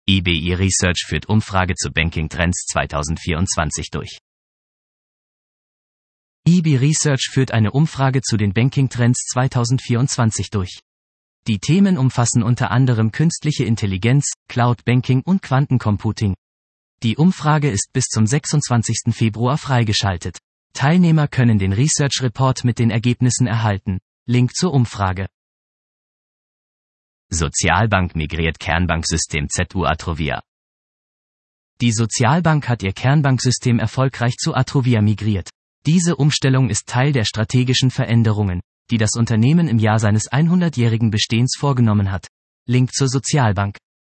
IBI Research führt Umfrage zu Banking Trends 2024 durch. IBI Research führt eine Umfrage zu den Banking Trends 2024 durch. Die Themen umfassen unter anderem künstliche Intelligenz, Cloud Banking und Quantencomputing. Die Umfrage ist bis zum 26. Februar freigeschaltet. Teilnehmer können den Research Report mit den Ergebnissen erhalten. Link zur Umfrage. Sozialbank migriert Kernbanksystem zu Atrovia. Die Sozialbank hat ihr Kernbanksystem erfolgreich zu Atrovia migriert. Diese Umstellung ist Teil der strategischen Veränderungen, die das Unternehmen im Jahr seines 100-jährigen Bestehens vorgenommen hat. Link zur Sozialbank.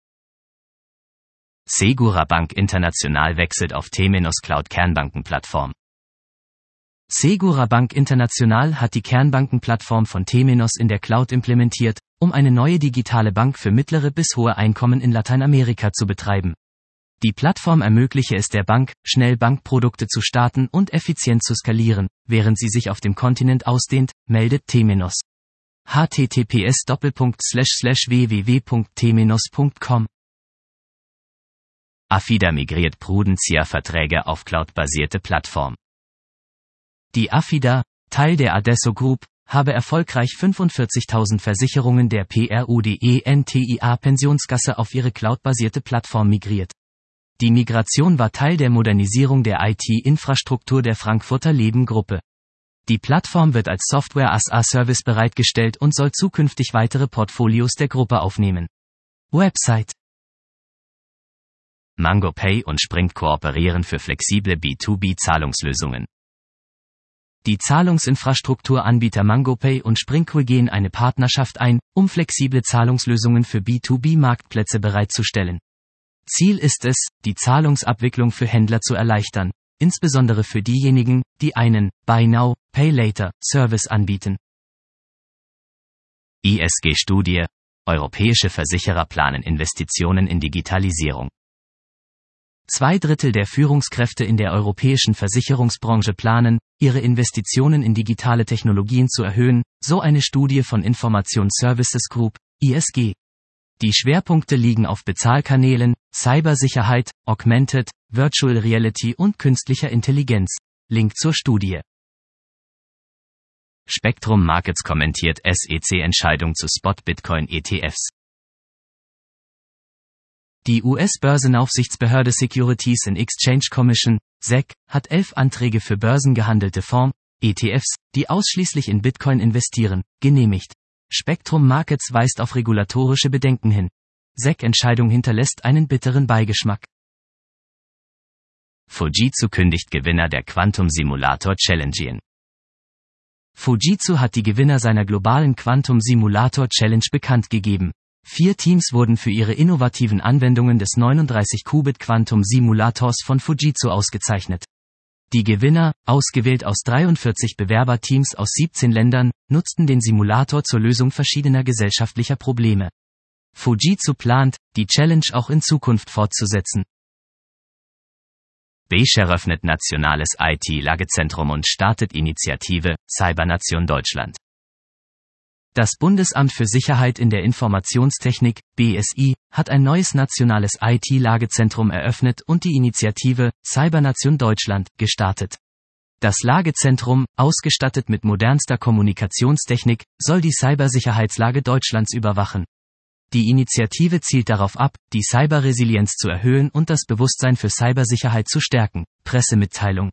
Segura Bank International wechselt auf Temenos Cloud Kernbankenplattform. Segura Bank International hat die Kernbankenplattform von Temenos in der Cloud implementiert, um eine neue digitale Bank für mittlere bis hohe Einkommen in Lateinamerika zu betreiben. Die Plattform ermögliche es der Bank, schnell Bankprodukte zu starten und effizient zu skalieren, während sie sich auf dem Kontinent ausdehnt, meldet Temenos. https://www.temenos.com Affida migriert Prudentia-Verträge auf cloudbasierte Plattform. Die Affida, Teil der Adesso Group, habe erfolgreich 45.000 Versicherungen der PRUDENTIA Pensionskasse auf ihre cloudbasierte Plattform migriert. Die Migration war Teil der Modernisierung der IT-Infrastruktur der Frankfurter Leben-Gruppe. Die Plattform wird als Software as a Service bereitgestellt und soll zukünftig weitere Portfolios der Gruppe aufnehmen. Website. MangoPay und Sprint kooperieren für flexible B2B-Zahlungslösungen. Die Zahlungsinfrastrukturanbieter MangoPay und Sprinqu gehen eine Partnerschaft ein, um flexible Zahlungslösungen für B2B-Marktplätze bereitzustellen. Ziel ist es, die Zahlungsabwicklung für Händler zu erleichtern, insbesondere für diejenigen, die einen Buy Now, Pay Later Service anbieten. ISG-Studie: Europäische Versicherer planen Investitionen in Digitalisierung. 2/3 der Führungskräfte in der europäischen Versicherungsbranche planen, ihre Investitionen in digitale Technologien zu erhöhen, so eine Studie von Information Services Group, ISG. Die Schwerpunkte liegen auf Bezahlkanälen, Cybersicherheit, Augmented, Virtual Reality und künstlicher Intelligenz. Link zur Studie. Spectrum Markets kommentiert SEC-Entscheidung zu Spot Bitcoin ETFs. Die US-Börsenaufsichtsbehörde Securities and Exchange Commission, SEC, hat 11 Anträge für börsengehandelte Fonds, ETFs, die ausschließlich in Bitcoin investieren, genehmigt. Spectrum Markets weist auf regulatorische Bedenken hin. SEC-Entscheidung hinterlässt einen bitteren Beigeschmack. Fujitsu kündigt Gewinner der Quantum Simulator Challenge. Fujitsu hat die Gewinner seiner globalen Quantum Simulator Challenge bekannt gegeben. 4 Teams wurden für ihre innovativen Anwendungen des 39-Qubit Quantum Simulators von Fujitsu ausgezeichnet. Die Gewinner, ausgewählt aus 43 Bewerberteams aus 17 Ländern, nutzten den Simulator zur Lösung verschiedener gesellschaftlicher Probleme. Fujitsu plant, die Challenge auch in Zukunft fortzusetzen. Beige eröffnet nationales IT-Lagezentrum und startet Initiative Cybernation Deutschland. Das Bundesamt für Sicherheit in der Informationstechnik, BSI, hat ein neues nationales IT-Lagezentrum eröffnet und die Initiative Cybernation Deutschland gestartet. Das Lagezentrum, ausgestattet mit modernster Kommunikationstechnik, soll die Cybersicherheitslage Deutschlands überwachen. Die Initiative zielt darauf ab, die Cyberresilienz zu erhöhen und das Bewusstsein für Cybersicherheit zu stärken. Pressemitteilung.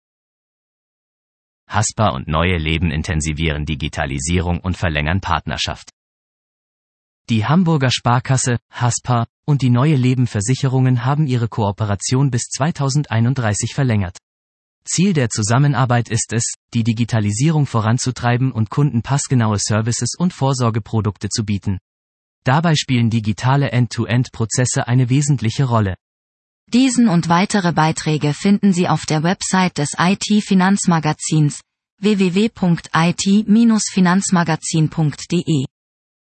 Haspa und Neue Leben intensivieren Digitalisierung und verlängern Partnerschaft. Die Hamburger Sparkasse, Haspa, und die Neue Leben Versicherungen haben ihre Kooperation bis 2031 verlängert. Ziel der Zusammenarbeit ist es, die Digitalisierung voranzutreiben und Kunden passgenaue Services und Vorsorgeprodukte zu bieten. Dabei spielen digitale End-to-End-Prozesse eine wesentliche Rolle. Diesen und weitere Beiträge finden Sie auf der Website des IT-Finanzmagazins www.it-finanzmagazin.de.